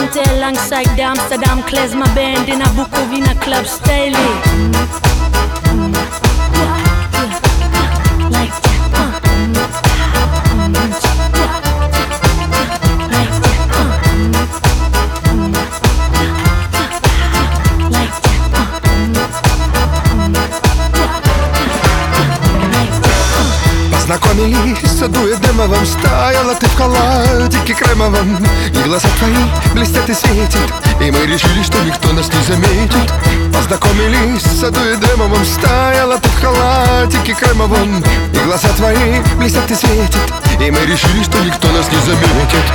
Dante alongside the Amsterdam klezmer band in a Bukovina club style. Познакомились в саду Эдемовом. Стояла ты в халатике кремовом, и глаза твои блестят и светят, и мы решили, что никто нас не заметит. Познакомились в саду Эдемовом. Стояла ты в халатике кремовом, и глаза твои блестят и светят, и мы решили, что никто нас не заметит.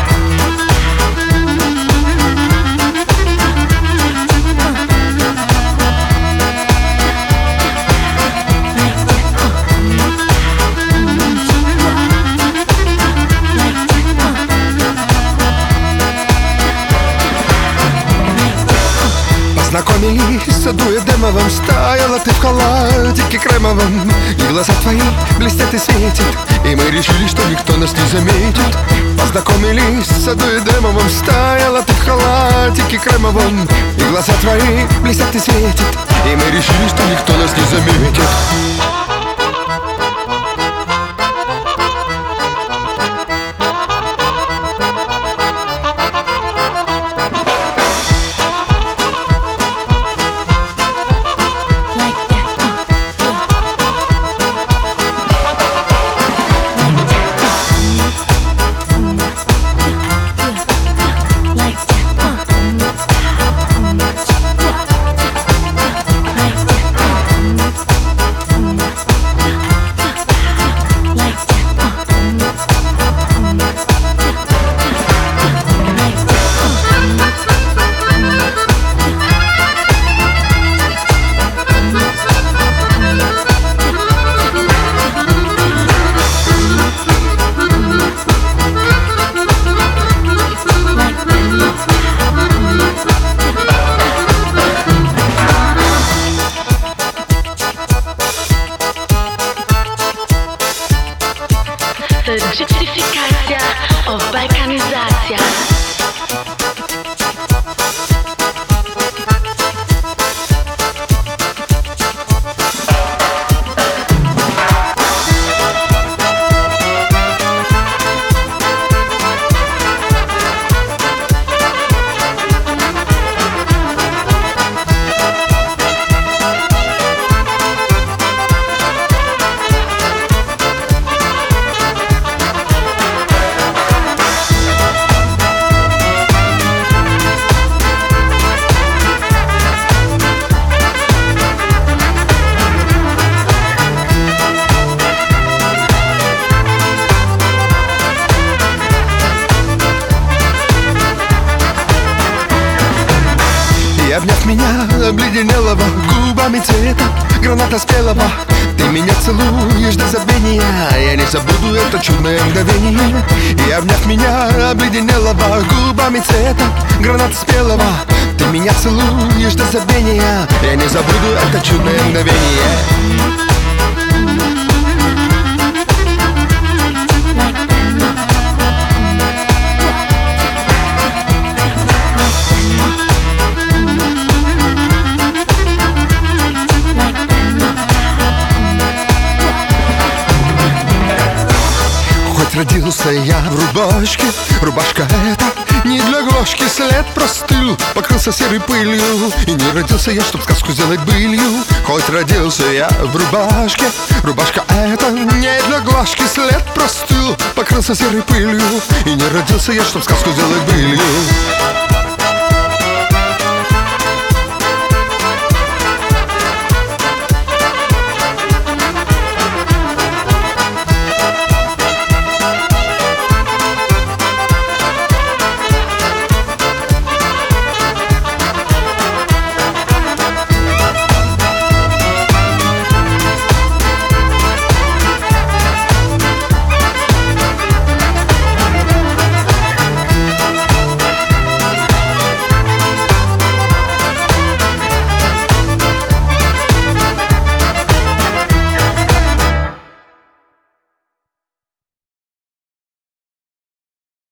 Познакомились в саду Эдемовом. Стояла ты в халатике кремовом, и глаза твои блестят и светят, и мы решили, что никто нас не заметит. Познакомились в саду Эдемовом. Стояла ты в халатике кремовом, и глаза твои блестят и светят, и мы решили, что никто нас не заметит. Gypsificacja of balkanizacja. И обняв меня, обледенелого губами цвета граната спелого, ты меня целуешь до забвения, я не забуду это чудное мгновение. И обняв меня, обледенелого губами цвета граната спелого, ты меня целуешь до забвения, я не забуду это чудное мгновение. Родился я в рубашке, рубашка эта не для глажки, след простыл, покрылся серой пылью. И не родился я, чтоб сказку сделать былью. Хоть родился я в рубашке, рубашка эта не для глажки, след простыл, покрылся серой пылью. И не родился я, чтоб сказку сделать былью.